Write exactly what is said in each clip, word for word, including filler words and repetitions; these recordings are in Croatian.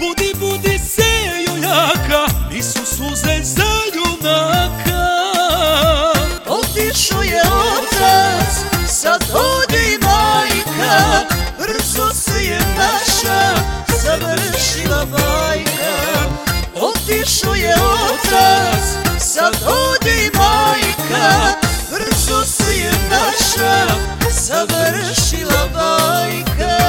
Budi, budi se jojaka, nisu suze za junaka. Otišao je otac, sad odi majka, brzo se je naša završila bajka. Otišao je otac, sad odi majka, brzo se je naša završila bajka.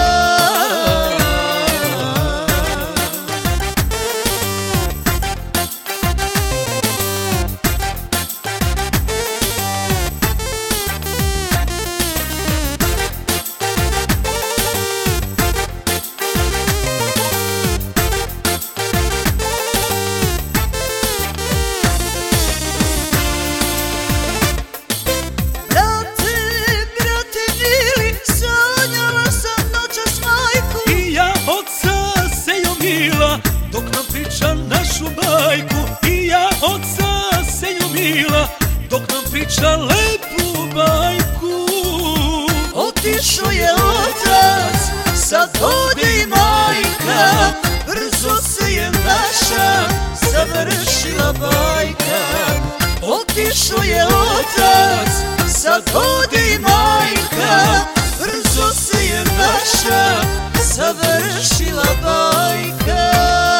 Dok nam priča našu bajku, i ja oca se ljubila, dok nam priča lepu bajku. Otišao je otac, sad odi majka, brzo se je naša završila bajka. Otišao je otac, sad odi majka, brzo se je naša završila bajka.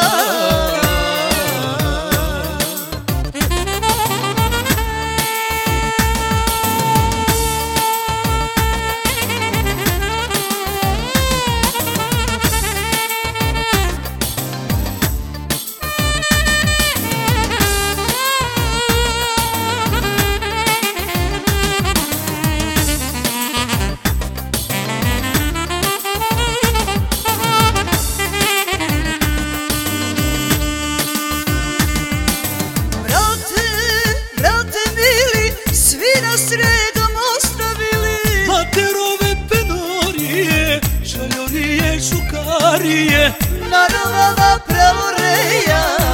Sredom ostavili materove penorije, žaljorije, šukarije, na rovama pravoreja.